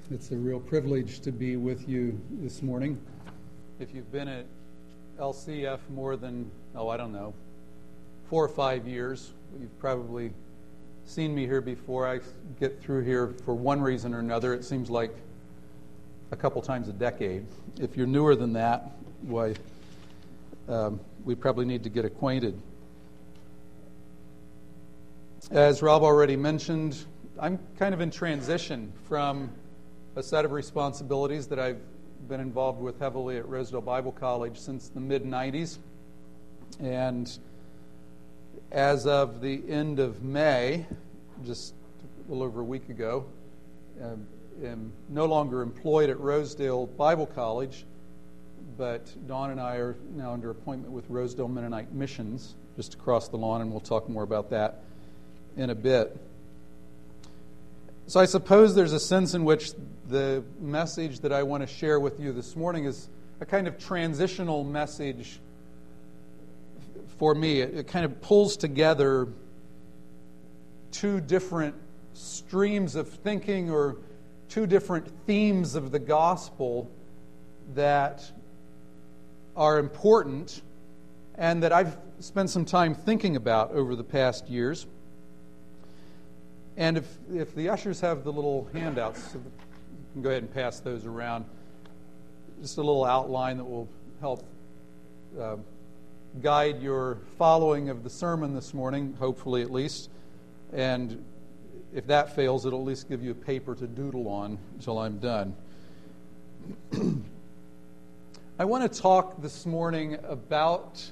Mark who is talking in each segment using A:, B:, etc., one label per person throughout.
A: It's a real privilege to be with you this morning. If you've been at LCF more than, 4 or 5 years, you've probably seen me here before. I get through here for one reason or another. It seems like a couple times a decade. If you're newer than that, we probably need to get acquainted. As Rob already mentioned, I'm kind of in transition from a set of responsibilities that I've been involved with heavily at Rosedale Bible College since the mid-90s. And as of the end of May, just a little over a week ago, am no longer employed at Rosedale Bible College, but Dawn and I are now under appointment with Rosedale Mennonite Missions, just across the lawn, and we'll talk more about that in a bit. So I suppose there's a sense in which the message that I want to share with you this morning is a kind of transitional message for me. It kind of pulls together two different streams of thinking or two different themes of the gospel that are important and that I've spent some time thinking about over the past years. And if the ushers have the little handouts, so you can go ahead and pass those around. Just a little outline that will help guide your following of the sermon this morning, hopefully at least. And if that fails, it'll at least give you a paper to doodle on until I'm done. I want to talk this morning about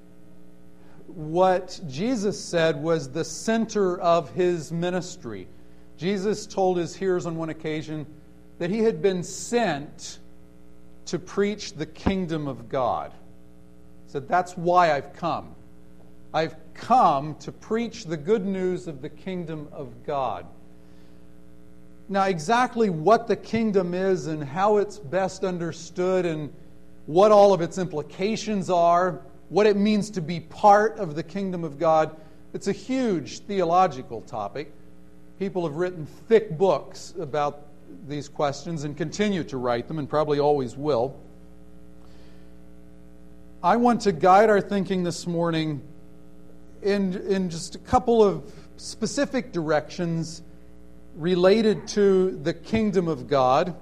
A: what Jesus said was the center of his ministry. Jesus told his hearers on one occasion that he had been sent to preach the kingdom of God. He said, "That's why I've come. I've come to preach the good news of the kingdom of God." Now, exactly what the kingdom is and how it's best understood and what all of its implications are, what it means to be part of the kingdom of God, it's a huge theological topic. People have written thick books about these questions and continue to write them and probably always will. I want to guide our thinking this morning in just a couple of specific directions related to the kingdom of God.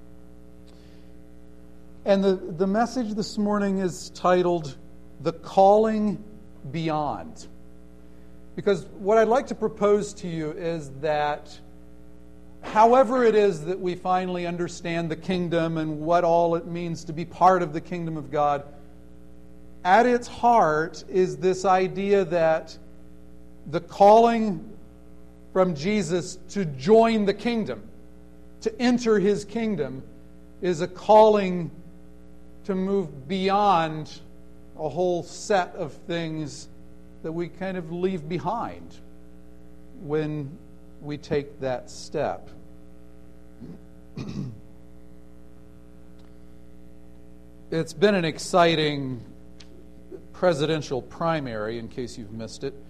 A: And the message this morning is titled, "The Calling Beyond." Because what I'd like to propose to you is that however it is that we finally understand the kingdom and what all it means to be part of the kingdom of God, at its heart is this idea that the calling from Jesus to join the kingdom, to enter his kingdom, is a calling to move beyond a whole set of things that we kind of leave behind when we take that step. It's been an exciting presidential primary, in case you've missed it.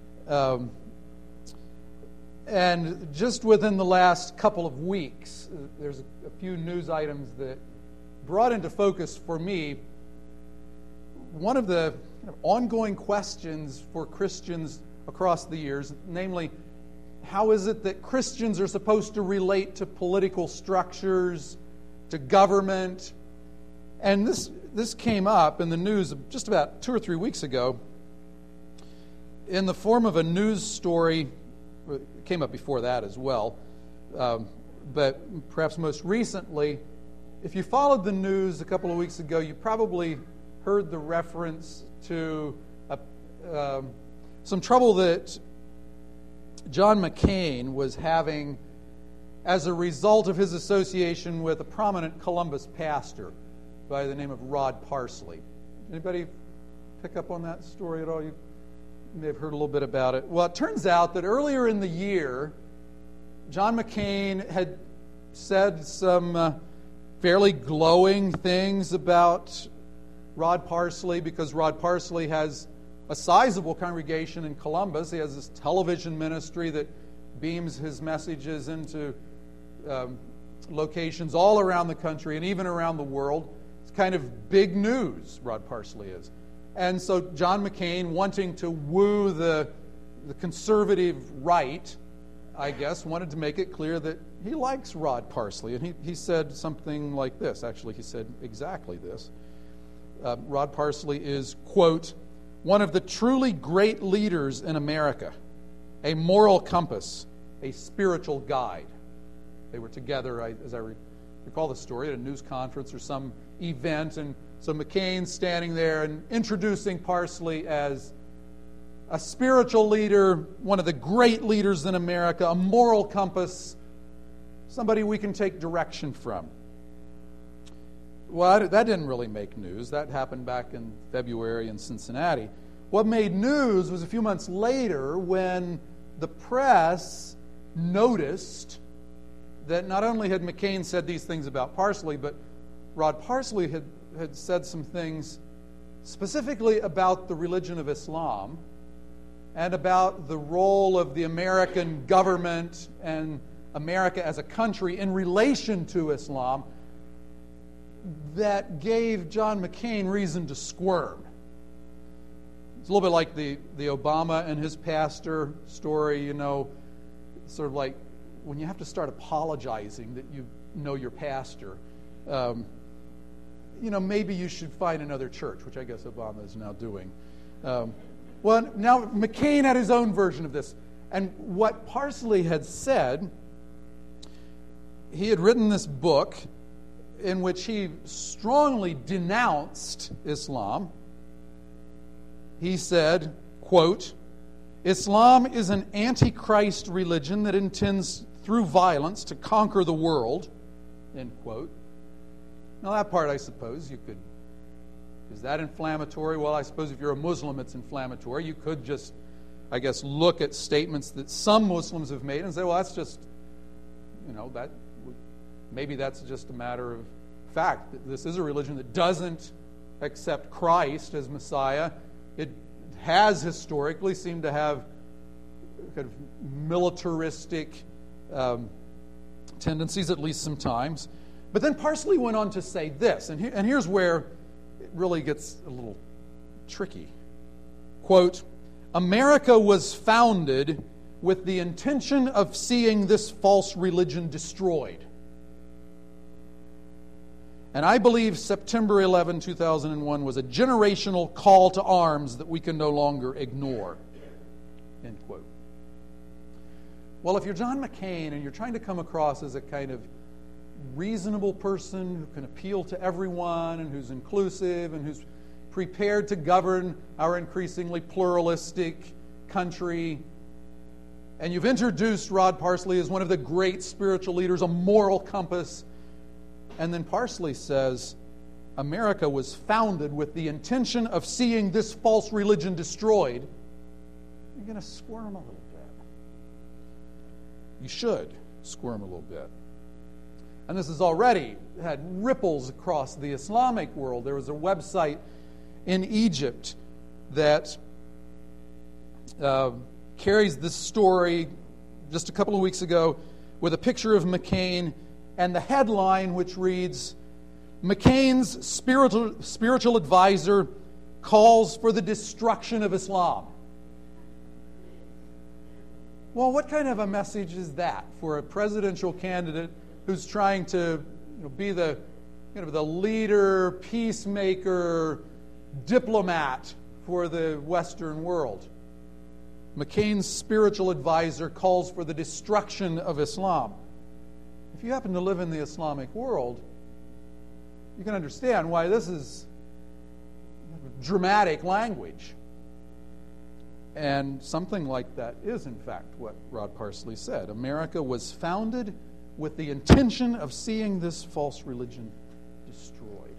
A: And just within the last couple of weeks, there's a few news items that brought into focus for me one of the ongoing questions for Christians across the years, namely, how is it that Christians are supposed to relate to political structures, to government? And this came up in the news just about 2 or 3 weeks ago in the form of a news story. It came up before that as well, but perhaps most recently, if you followed the news a couple of weeks ago, you probably heard the reference to some trouble that John McCain was having as a result of his association with a prominent Columbus pastor by the name of Rod Parsley. Anybody pick up on that story at all? You may have heard a little bit about it. Well, it turns out that earlier in the year, John McCain had said some fairly glowing things about Rod Parsley, because Rod Parsley has a sizable congregation in Columbus. He has this television ministry that beams his messages into different locations all around the country and even around the world. It's kind of big news, Rod Parsley is. And so John McCain, wanting to woo the conservative right, I guess, wanted to make it clear that he likes Rod Parsley. And he said something like this. Actually, he said exactly this. Rod Parsley is, quote, one of the truly great leaders in America, a moral compass, a spiritual guide. They were together, as I recall the story, at a news conference or some event, and so McCain's standing there and introducing Parsley as a spiritual leader, one of the great leaders in America, a moral compass, somebody we can take direction from. Well, that didn't really make news. That happened back in February in Cincinnati. What made news was a few months later when the press noticed that not only had McCain said these things about Parsley, but Rod Parsley had said some things specifically about the religion of Islam and about the role of the American government and America as a country in relation to Islam, that gave John McCain reason to squirm. It's a little bit like the Obama and his pastor story, sort of like when you have to start apologizing that you know your pastor. Maybe you should find another church, which I guess Obama is now doing. Well, now McCain had his own version of this. And what Parsley had said, he had written this book in which he strongly denounced Islam. He said, quote, Islam is an antichrist religion that intends through violence to conquer the world, end quote. Now that part, I suppose, you could, is that inflammatory? Well, I suppose if you're a Muslim, it's inflammatory. You could just, I guess, look at statements that some Muslims have made and say, well, that's just, that maybe that's just a matter of fact. This is a religion that doesn't accept Christ as Messiah. It has historically seemed to have kind of militaristic tendencies, at least sometimes. But then Parsley went on to say this, and here's where it really gets a little tricky. Quote, America was founded with the intention of seeing this false religion destroyed. And I believe September 11, 2001 was a generational call to arms that we can no longer ignore. End quote. Well, if you're John McCain and you're trying to come across as a kind of reasonable person who can appeal to everyone and who's inclusive and who's prepared to govern our increasingly pluralistic country, and you've introduced Rod Parsley as one of the great spiritual leaders, a moral compass, and then Parsley says, America was founded with the intention of seeing this false religion destroyed, you're going to squirm a little bit. You should squirm a little bit. And this has already had ripples across the Islamic world. There was a website in Egypt that carries this story just a couple of weeks ago with a picture of McCain and the headline, which reads, McCain's spiritual advisor calls for the destruction of Islam. Well, what kind of a message is that for a presidential candidate who's trying to be the leader, peacemaker, diplomat for the Western world? McCain's spiritual advisor calls for the destruction of Islam. If you happen to live in the Islamic world, you can understand why this is dramatic language. And something like that is, in fact, what Rod Parsley said. America was founded with the intention of seeing this false religion destroyed.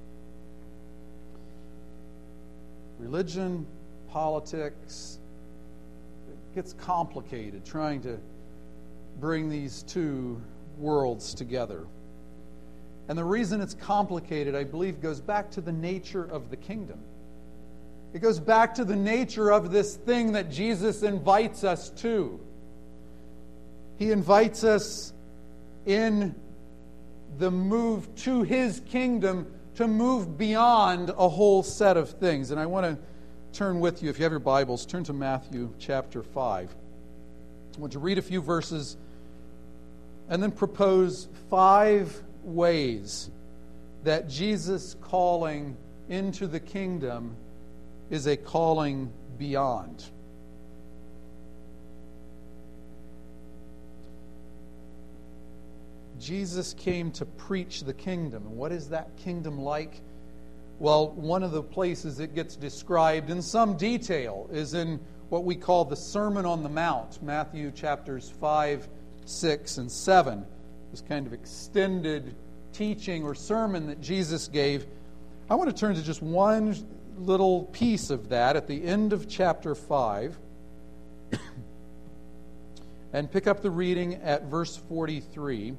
A: Religion, politics, it gets complicated trying to bring these two worlds together. And the reason it's complicated, I believe, goes back to the nature of the kingdom. It goes back to the nature of this thing that Jesus invites us to. He invites us in the move to His kingdom to move beyond a whole set of things. And I want to turn with you, if you have your Bibles, turn to Matthew chapter 5. I want to read a few verses and then propose 5 ways that Jesus' calling into the kingdom is a calling beyond. Jesus came to preach the kingdom. And what is that kingdom like? Well, one of the places it gets described in some detail is in what we call the Sermon on the Mount, Matthew chapters 5, 6, and 7. This kind of extended teaching or sermon that Jesus gave. I want to turn to just one little piece of that at the end of chapter 5 and pick up the reading at verse 43.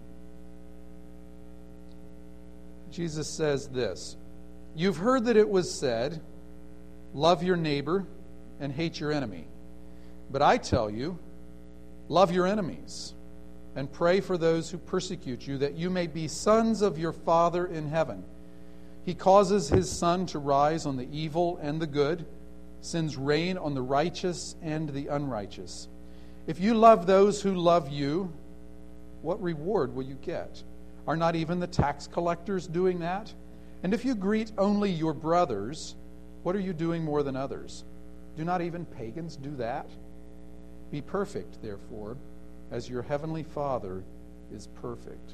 A: Jesus says this, "You've heard that it was said, 'Love your neighbor and hate your enemy.' But I tell you, love your enemies and pray for those who persecute you, that you may be sons of your Father in heaven. He causes His sun to rise on the evil and the good, sends rain on the righteous and the unrighteous. If you love those who love you, what reward will you get? Are not even the tax collectors doing that? And if you greet only your brothers, what are you doing more than others? Do not even pagans do that? Be perfect, therefore, as your heavenly Father is perfect."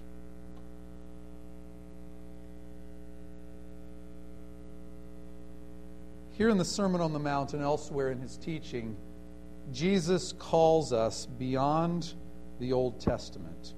A: Here in the Sermon on the Mount and elsewhere in His teaching, Jesus calls us beyond the Old Testament.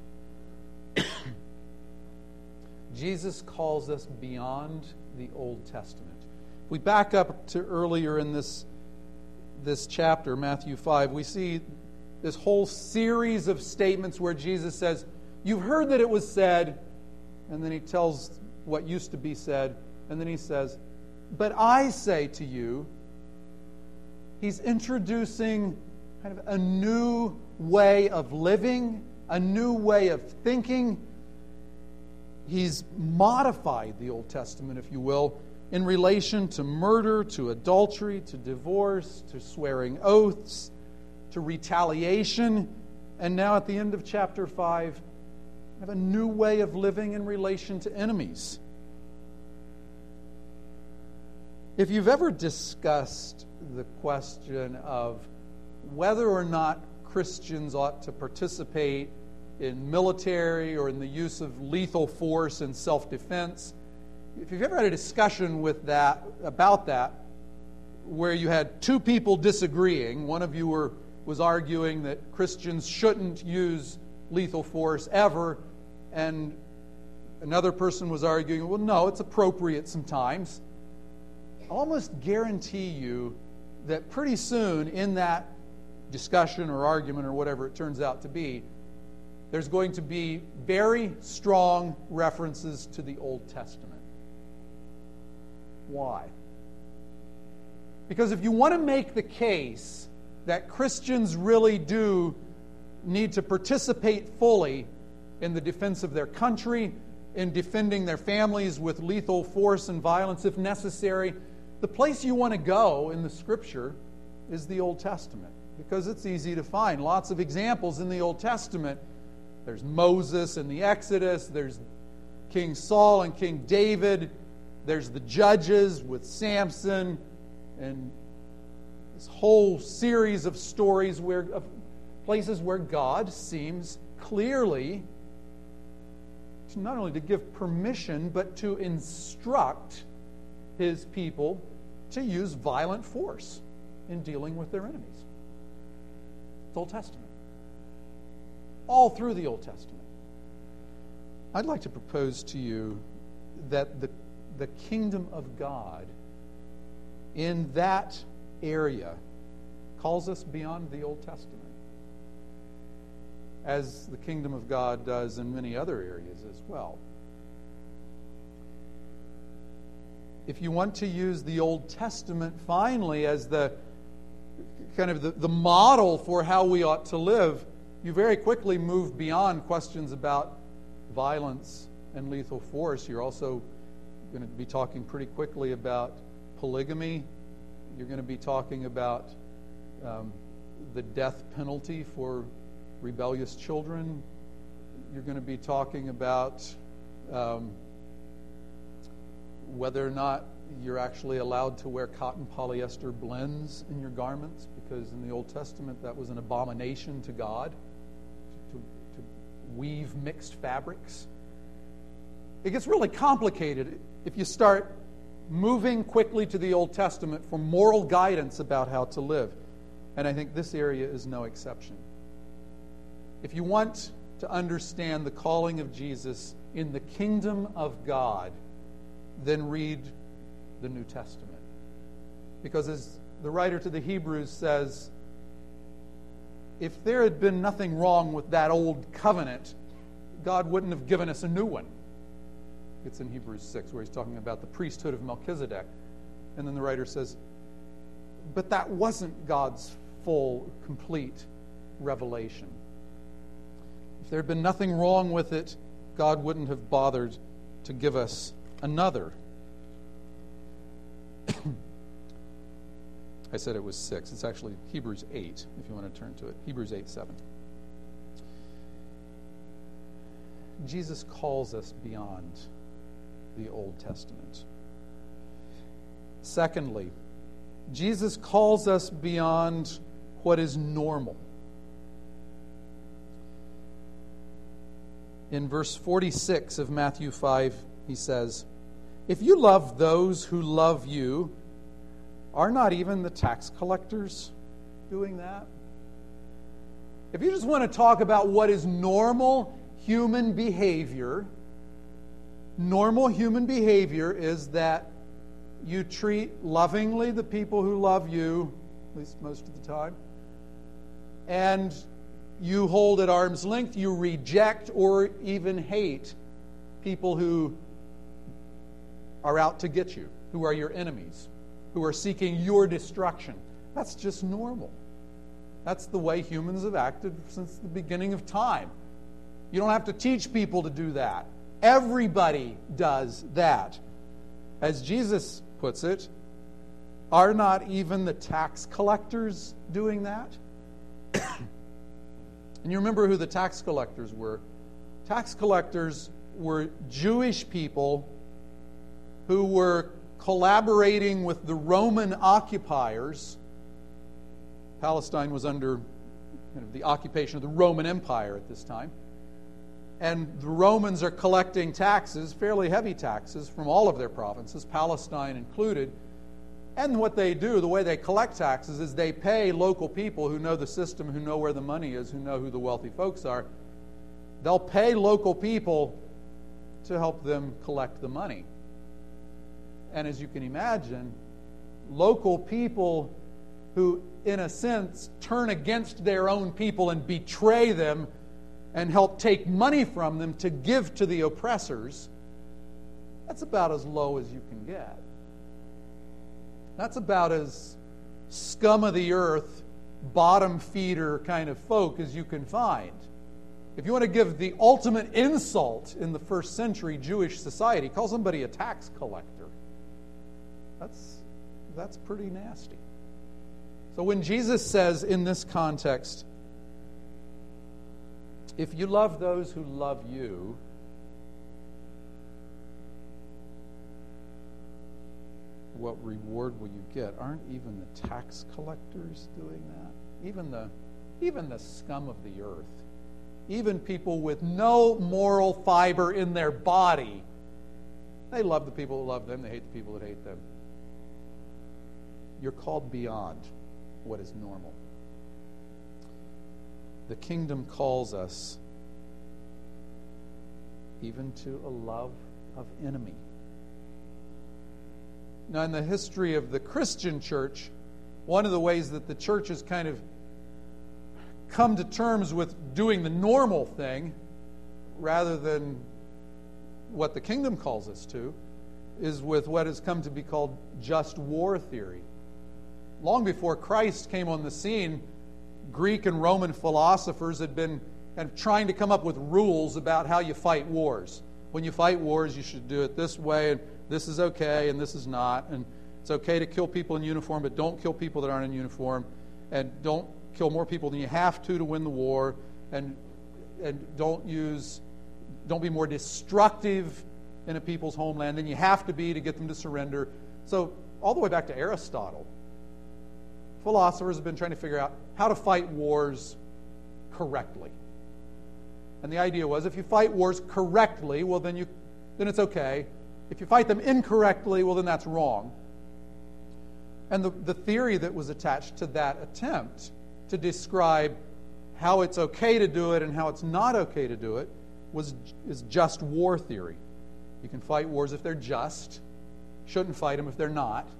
A: Jesus calls us beyond the Old Testament. If we back up to earlier in this chapter, Matthew 5, we see this whole series of statements where Jesus says, "You've heard that it was said," and then He tells what used to be said, and then He says, "But I say to you," He's introducing kind of a new way of living, a new way of thinking. He's modified the Old Testament, if you will, in relation to murder, to adultery, to divorce, to swearing oaths, to retaliation. And now at the end of chapter 5, we have a new way of living in relation to enemies. If you've ever discussed the question of whether or not Christians ought to participate in military or in the use of lethal force in self-defense, if you've ever had a discussion about that, where you had two people disagreeing, one of you was arguing that Christians shouldn't use lethal force ever, and another person was arguing, well, no, it's appropriate sometimes. I'll almost guarantee you that pretty soon in that discussion or argument or whatever it turns out to be, there's going to be very strong references to the Old Testament. Why? Because if you want to make the case that Christians really do need to participate fully in the defense of their country, in defending their families with lethal force and violence if necessary, the place you want to go in the Scripture is the Old Testament, because it's easy to find lots of examples in the Old Testament. There's Moses in the Exodus, there's King Saul and King David, there's the Judges with Samson, and this whole series of stories of places where God seems clearly to not only to give permission, but to instruct His people to use violent force in dealing with their enemies. It's Old Testament. All through the Old Testament. I'd like to propose to you that the kingdom of God in that area calls us beyond the Old Testament, as the kingdom of God does in many other areas as well. If you want to use the Old Testament finally as the kind of the model for how we ought to live, you very quickly move beyond questions about violence and lethal force. You're also going to be talking pretty quickly about polygamy. You're going to be talking about the death penalty for rebellious children. You're going to be talking about whether or not you're actually allowed to wear cotton polyester blends in your garments, because in the Old Testament that was an abomination to God, to weave mixed fabrics. It gets really complicated if you start moving quickly to the Old Testament for moral guidance about how to live. And I think this area is no exception. If you want to understand the calling of Jesus in the kingdom of God, then read the New Testament. Because as the writer to the Hebrews says, if there had been nothing wrong with that old covenant, God wouldn't have given us a new one. It's in Hebrews 6 where he's talking about the priesthood of Melchizedek. And then the writer says, but that wasn't God's full, complete revelation. If there had been nothing wrong with it, God wouldn't have bothered to give us another. I said it was 6. It's actually Hebrews 8, if you want to turn to it. Hebrews 8:7. Jesus calls us beyond the Old Testament. Secondly, Jesus calls us beyond what is normal. In verse 46 of Matthew 5, he says, if you love those who love you, are not even the tax collectors doing that? If you just want to talk about what is normal human behavior is that you treat lovingly the people who love you, at least most of the time, and you hold at arm's length, you reject or even hate people who are out to get you, who are your enemies, who are seeking your destruction. That's just normal. That's the way humans have acted since the beginning of time. You don't have to teach people to do that. Everybody does that. As Jesus puts it, are not even the tax collectors doing that? And you remember who the tax collectors were. Tax collectors were Jewish people who were collaborating with the Roman occupiers. Palestine was under the occupation of the Roman Empire at this time. And the Romans are collecting taxes, fairly heavy taxes, from all of their provinces, Palestine included. And what they do, the way they collect taxes, is they pay local people who know the system, who know where the money is, who know who the wealthy folks are. They'll pay local people to help them collect the money. And as you can imagine, local people who, in a sense, turn against their own people and betray them and help take money from them to give to the oppressors, that's about as low as you can get. That's about as scum of the earth, bottom feeder kind of folk as you can find. If you want to give the ultimate insult in the first century Jewish society, call somebody a tax collector. That's pretty nasty. So when Jesus says in this context, if you love those who love you, what reward will you get? Aren't even the tax collectors doing that? Even the scum of the earth, even people with no moral fiber in their body, they love the people that love them, they hate the people that hate them. You're called beyond what is normal. The kingdom calls us even to a love of enemy. Now, in the history of the Christian church, one of the ways that the church has kind of come to terms with doing the normal thing rather than what the kingdom calls us to is with what has come to be called just war theory. Long before Christ came on the scene, Greek and Roman philosophers had been kind of trying to come up with rules about how you fight wars. when you fight wars, you should do it this way, and this is okay, and this is not. And it's okay to kill people in uniform, but don't kill people that aren't in uniform. And don't kill more people than you have to win the war. And don't be more destructive in a people's homeland than you have to be to get them to surrender. So all the way back to Aristotle, philosophers have been trying to figure out how to fight wars correctly. And the idea was, if you fight wars correctly, well, then it's okay. If you fight them incorrectly, well, then that's wrong. And the theory that was attached to that attempt to describe how it's okay to do it and how it's not okay to do it is just war theory. You can fight wars if they're just. Shouldn't fight them if they're not.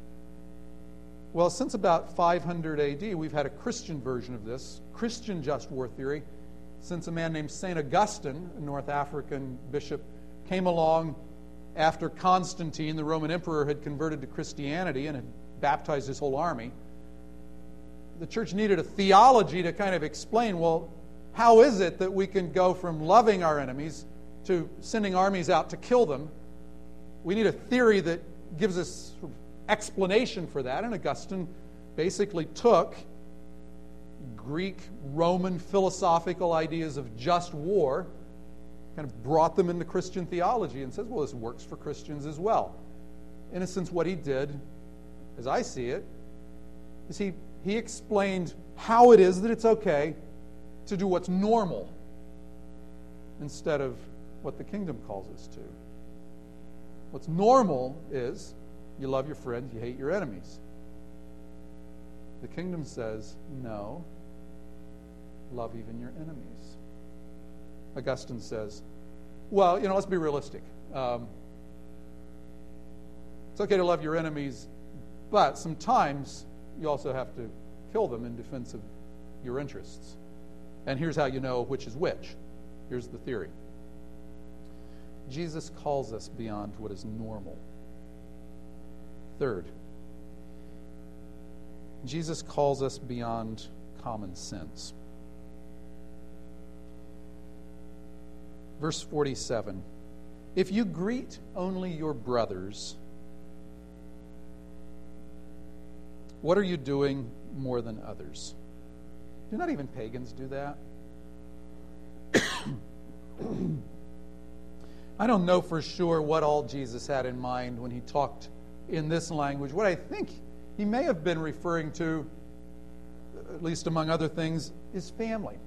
A: Well, since about 500 AD, we've had a Christian version of this, Christian just war theory, since a man named St. Augustine, a North African bishop, came along after Constantine, the Roman emperor, had converted to Christianity and had baptized his whole army. The church needed a theology to kind of explain, well, how is it that we can go from loving our enemies to sending armies out to kill them? We need a theory that gives us sort of explanation for that. And Augustine basically took Greek, Roman philosophical ideas of just war, kind of brought them into Christian theology and says, well, this works for Christians as well. In a sense, what he did, as I see it, is he explained how it is that it's okay to do what's normal instead of what the kingdom calls us to. What's normal is you love your friends, you hate your enemies. The kingdom says, no, love even your enemies. Augustine says, well, let's be realistic. It's okay to love your enemies, but sometimes you also have to kill them in defense of your interests. And here's how you know which is which. Here's the theory. Jesus calls us beyond what is normal. Third, Jesus calls us beyond common sense. Verse 47, if you greet only your brothers, what are you doing more than others? Do not even pagans do that? I don't know for sure what all Jesus had in mind when he talked in this language. What I think he may have been referring to, at least among other things, is family.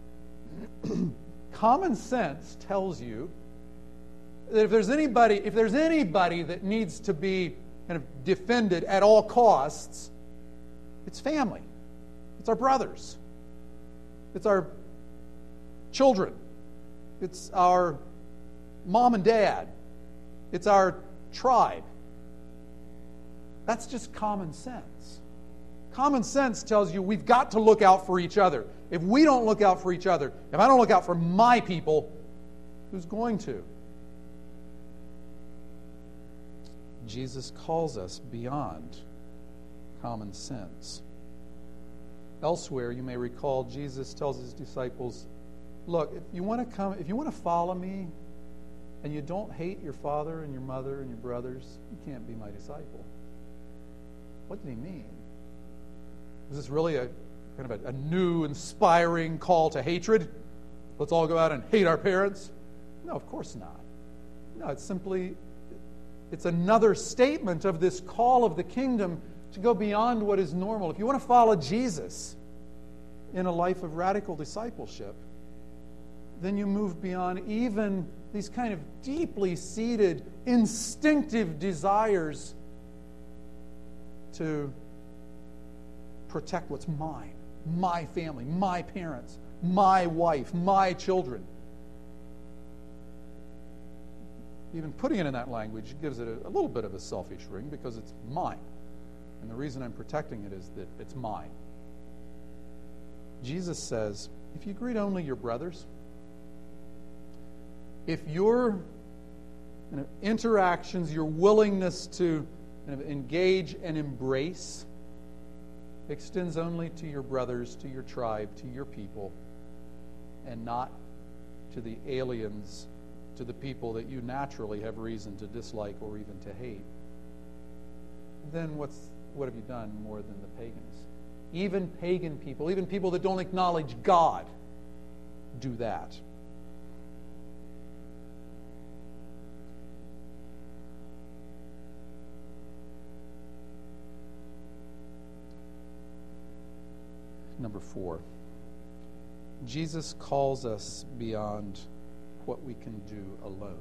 A: Common sense tells you that if there's anybody that needs to be kind of defended at all costs, it's family. It's our brothers. It's our children. It's our mom and dad. It's our tribe. That's just common sense. Common sense tells you we've got to look out for each other. If we don't look out for each other, if I don't look out for my people, who's going to? Jesus calls us beyond common sense. Elsewhere, you may recall, Jesus tells his disciples, look, if you want to follow me, and you don't hate your father and your mother and your brothers, you can't be my disciple. What did he mean? Was this really a kind of a new, inspiring call to hatred? Let's all go out and hate our parents? No, of course not. No, it's another statement of this call of the kingdom to go beyond what is normal. If you want to follow Jesus in a life of radical discipleship, then you move beyond even these kind of deeply seated, instinctive desires to protect what's mine, my family, my parents, my wife, my children. Even putting it in that language gives it a little bit of a selfish ring because it's mine. And the reason I'm protecting it is that it's mine. Jesus says, if you greet only your brothers, if your interactions, your willingness to engage and embrace extends only to your brothers, to your tribe, to your people, and not to the aliens to the people that you naturally have reason to dislike or even to hate, then what have you done more than the pagans? Even pagan people, even people that don't acknowledge God, do that. Number 4, Jesus calls us beyond what we can do alone.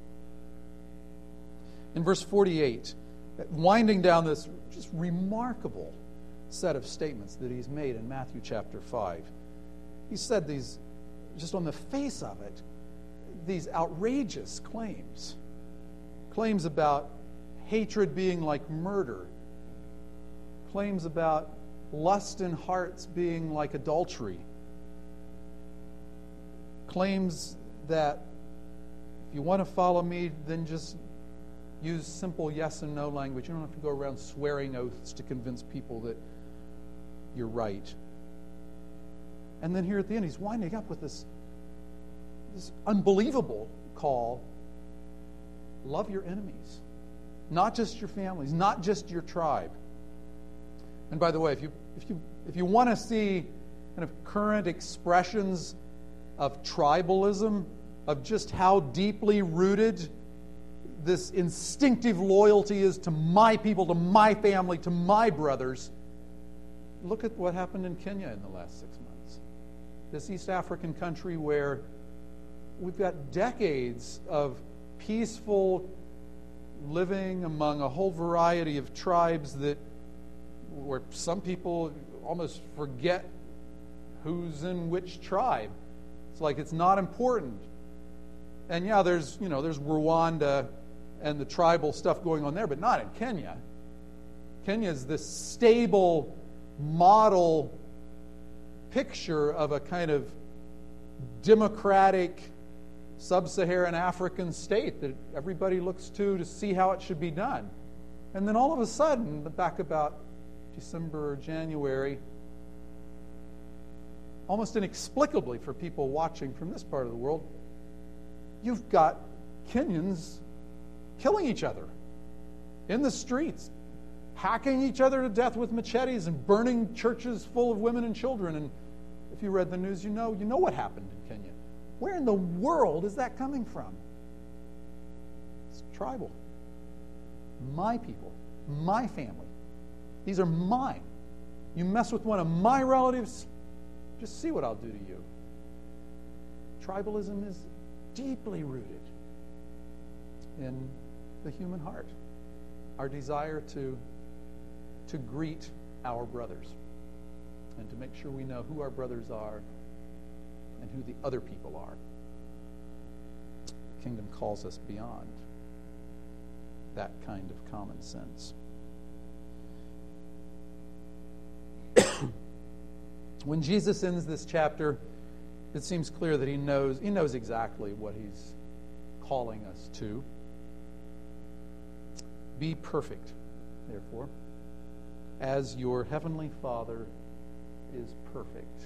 A: In verse 48, winding down this just remarkable set of statements that he's made in Matthew chapter 5, he said these, just on the face of it, these outrageous claims. Claims about hatred being like murder. Claims about lust in hearts being like adultery. Claims that if you want to follow me, then just use simple yes and no language. You don't have to go around swearing oaths to convince people that you're right. And then here at the end, he's winding up with this unbelievable call: love your enemies. Not just your families, not just your tribe. And by the way, if you want to see kind of current expressions of tribalism, of just how deeply rooted this instinctive loyalty is to my people, to my family, to my brothers, look at what happened in Kenya in the last 6 months. This East African country where we've got decades of peaceful living among a whole variety of tribes where some people almost forget who's in which tribe. It's like it's not important. And yeah, there's Rwanda and the tribal stuff going on there, but not in Kenya. Kenya is this stable model picture of a kind of democratic sub-Saharan African state that everybody looks to see how it should be done. And then all of a sudden, back about December or January, almost inexplicably for people watching from this part of the world, you've got Kenyans killing each other in the streets, hacking each other to death with machetes and burning churches full of women and children. And if you read the news, you know what happened in Kenya. Where in the world is that coming from? It's tribal. My people, my family. These are mine. You mess with one of my relatives, just see what I'll do to you. Tribalism is deeply rooted in the human heart. Our desire to greet our brothers and to make sure we know who our brothers are and who the other people are. The kingdom calls us beyond that kind of common sense. When Jesus ends this chapter, it seems clear that he knows exactly what he's calling us to. Be perfect, therefore, as your heavenly Father is perfect.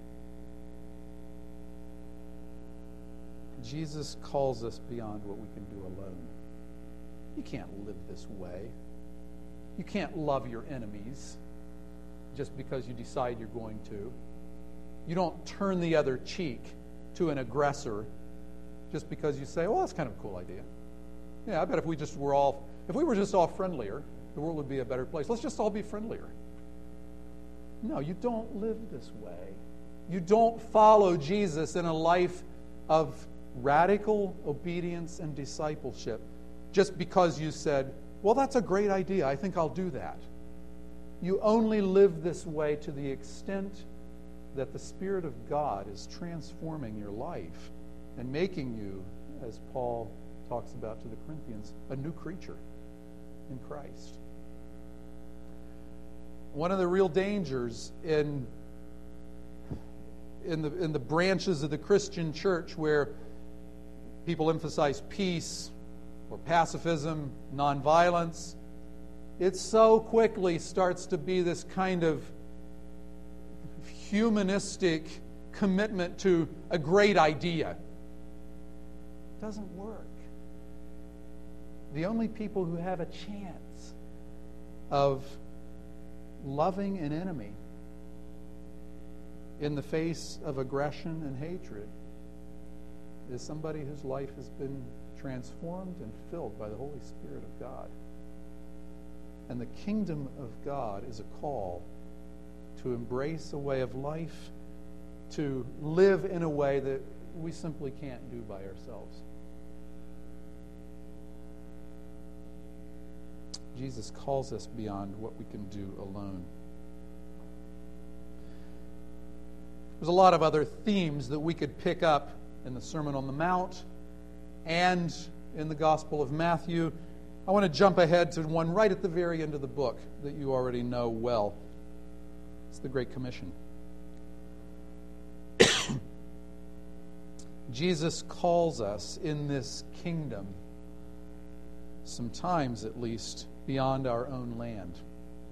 A: Jesus calls us beyond what we can do alone. You can't live this way. You can't love your enemies just because you decide you're going to. You don't turn the other cheek to an aggressor just because you say, well, that's kind of a cool idea. Yeah, I bet if we were just all friendlier, the world would be a better place. Let's just all be friendlier. No, you don't live this way. You don't follow Jesus in a life of radical obedience and discipleship just because you said, well, that's a great idea. I think I'll do that. You only live this way to the extent that the Spirit of God is transforming your life and making you, as Paul talks about to the Corinthians, a new creature in Christ. One of the real dangers in the branches of the Christian church where people emphasize peace or pacifism, nonviolence, it so quickly starts to be this kind of humanistic commitment to a great idea. doesn't work. The only people who have a chance of loving an enemy in the face of aggression and hatred is somebody whose life has been transformed and filled by the Holy Spirit of God. And the kingdom of God is a call to embrace a way of life, to live in a way that we simply can't do by ourselves. Jesus calls us beyond what we can do alone. There's a lot of other themes that we could pick up in the Sermon on the Mount and in the Gospel of Matthew. I want to jump ahead to one right at the very end of the book that you already know well. It's the Great Commission. Jesus calls us in this kingdom, sometimes at least, beyond our own land. Do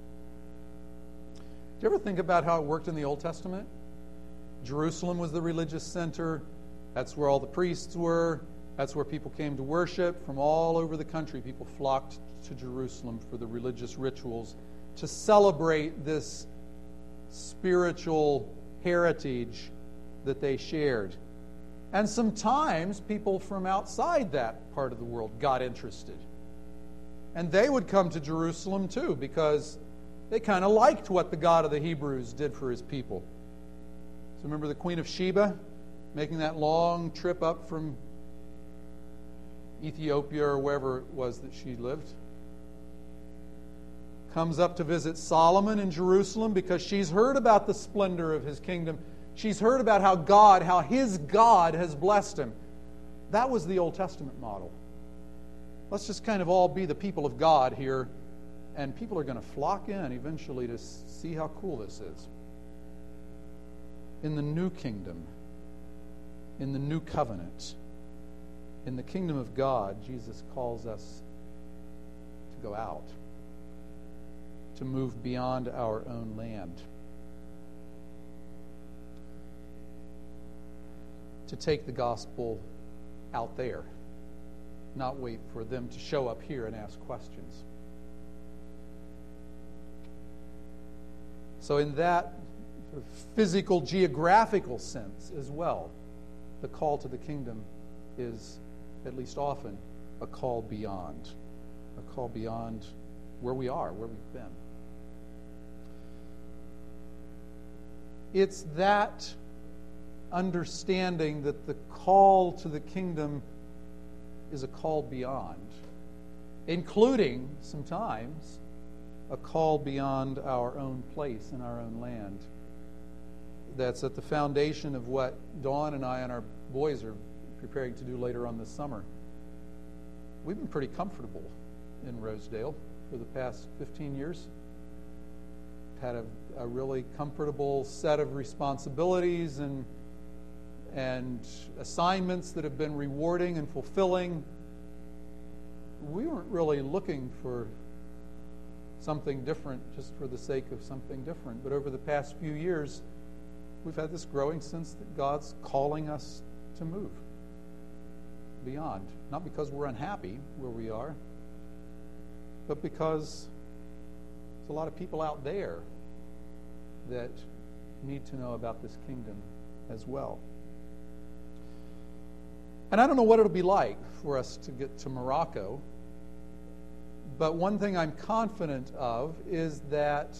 A: you ever think about how it worked in the Old Testament? Jerusalem was the religious center. That's where all the priests were. That's where people came to worship from all over the country. People flocked to Jerusalem for the religious rituals to celebrate this spiritual heritage that they shared. And sometimes people from outside that part of the world got interested. And they would come to Jerusalem too, because they kind of liked what the God of the Hebrews did for his people. So remember the Queen of Sheba making that long trip up from Ethiopia or wherever it was that she lived? Comes up to visit Solomon in Jerusalem because she's heard about the splendor of his kingdom. She's heard about how his God has blessed him. That was the Old Testament model. Let's just kind of all be the people of God here, and people are going to flock in eventually to see how cool this is. In the new kingdom, in the new covenant, in the kingdom of God, Jesus calls us to go out, to move beyond our own land, to take the gospel out there, not wait for them to show up here and ask questions. So in that sort of physical, geographical sense as well, the call to the kingdom is, at least often, a call beyond where we are, where we've been. It's that understanding that the call to the kingdom is a call beyond, including sometimes a call beyond our own place in our own land. That's at the foundation of what Dawn and I and our boys are preparing to do later on this summer. We've been pretty comfortable in Rosedale for the past 15 years. Had a really comfortable set of responsibilities and assignments that have been rewarding and fulfilling. We weren't really looking for something different just for the sake of something different. But over the past few years, we've had this growing sense that God's calling us to move beyond. Not because we're unhappy where we are, but because there's a lot of people out there that need to know about this kingdom as well. And I don't know what it'll be like for us to get to Morocco, but one thing I'm confident of is that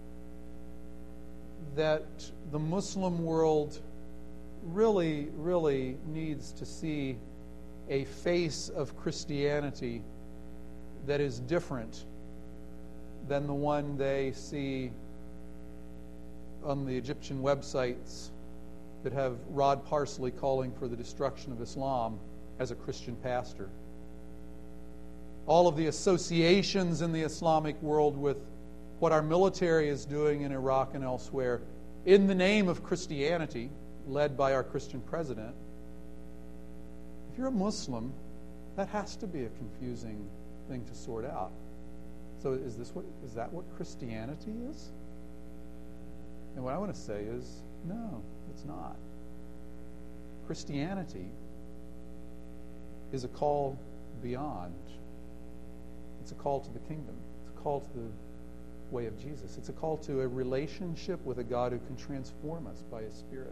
A: the Muslim world really, really needs to see a face of Christianity that is different than the one they see on the Egyptian websites that have Rod Parsley calling for the destruction of Islam as a Christian pastor. All of the associations in the Islamic world with what our military is doing in Iraq and elsewhere in the name of Christianity, led by our Christian president. If you're a Muslim, that has to be a confusing thing to sort out. So is that what Christianity is? And what I want to say is, no, it's not. Christianity is a call beyond. It's a call to the kingdom. It's a call to the way of Jesus. It's a call to a relationship with a God who can transform us by His Spirit.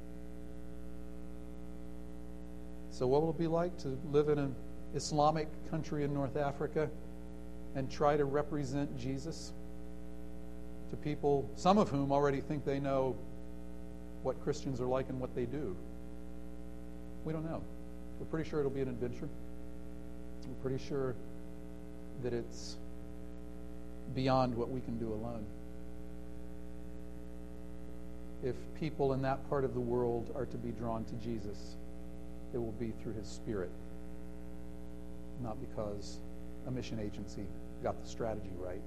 A: So what will it be like to live in an Islamic country in North Africa and try to represent Jesus to people, some of whom already think they know what Christians are like and what they do? We don't know. We're pretty sure it'll be an adventure. We're pretty sure that it's beyond what we can do alone. If people in that part of the world are to be drawn to Jesus, it will be through His Spirit, not because a mission agency got the strategy right.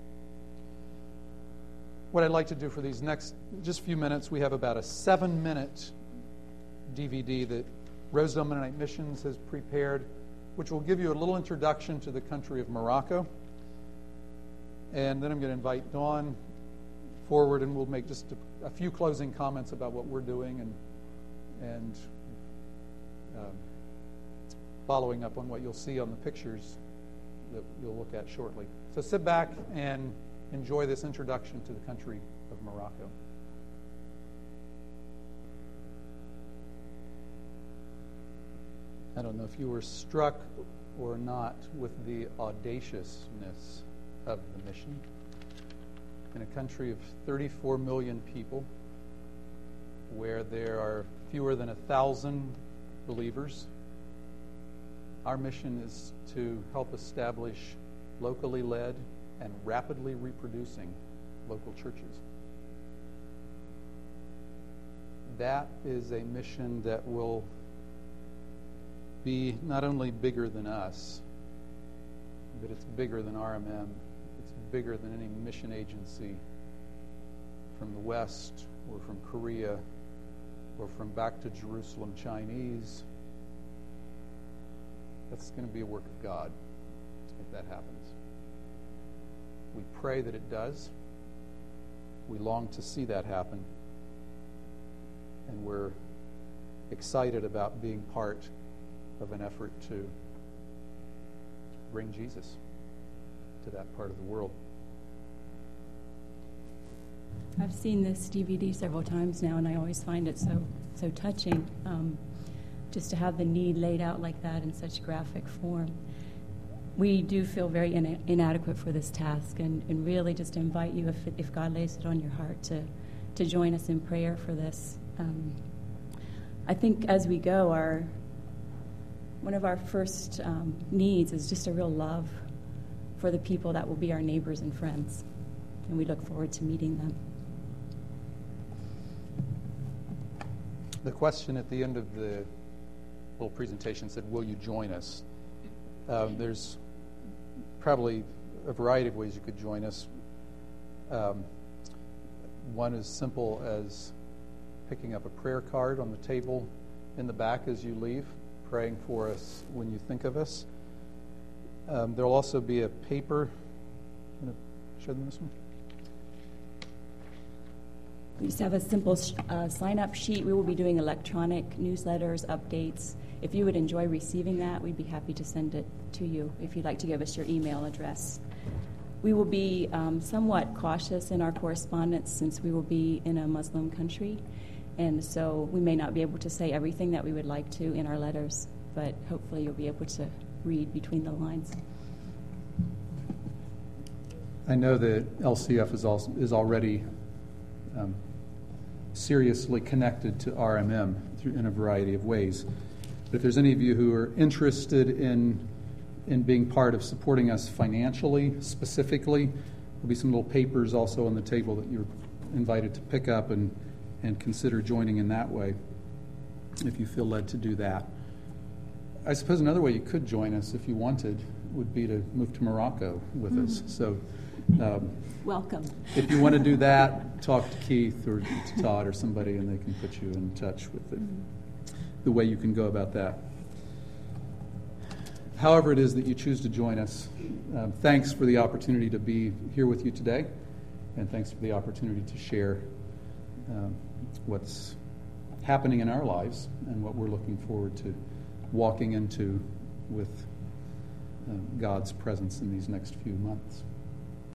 A: What I'd like to do for these next just few minutes, we have about a 7-minute DVD that Rosedale Mennonite Missions has prepared, which will give you a little introduction to the country of Morocco. And then I'm going to invite Dawn forward, and we'll make just a few closing comments about what we're doing and following up on what you'll see on the pictures that you'll look at shortly. So sit back and enjoy this introduction to the country of Morocco. I don't know if you were struck or not with the audaciousness of the mission. In a country of 34 million people, where there are fewer than 1,000 believers, our mission is to help establish locally led and rapidly reproducing local churches. That is a mission that will be not only bigger than us, but it's bigger than RMM. It's bigger than any mission agency from the West or from Korea or from back to Jerusalem Chinese. That's going to be a work of God if that happens. We pray that it does. We long to see that happen. And we're excited about being part of an effort to bring Jesus to that part of the world.
B: I've seen this DVD several times now, and I always find it so touching, just to have the need laid out like that in such graphic form. We do feel very inadequate for this task, and really just invite you, if God lays it on your heart, to join us in prayer for this. I think as we go, one of our first needs is just a real love for the people that will be our neighbors and friends, and we look forward to meeting them.
A: The question at the end of the little presentation said, "Will you join us?" There's probably a variety of ways you could join us. One is simple as picking up a prayer card on the table in the back as you leave, praying for us when you think of us. There'll also be a paper. I'm going to show them this one.
B: We just have a simple sign-up sheet. We will be doing electronic newsletters, updates. If you would enjoy receiving that, we'd be happy to send it to you if you'd like to give us your email address. We will be somewhat cautious in our correspondence since we will be in a Muslim country, and so we may not be able to say everything that we would like to in our letters, but hopefully you'll be able to read between the lines.
A: I know that LCF is already seriously connected to RMM in a variety of ways. But if there's any of you who are interested in being part of supporting us financially, specifically, there'll be some little papers also on the table that you're invited to pick up and consider joining in that way, if you feel led to do that. I suppose another way you could join us, if you wanted, would be to move to Morocco with us. So,
B: welcome.
A: If you want to do that, talk to Keith or to Todd or somebody, and they can put you in touch with the way you can go about that. However it is that you choose to join us, thanks for the opportunity to be here with you today, and thanks for the opportunity to share what's happening in our lives and what we're looking forward to walking into with God's presence in these next few months.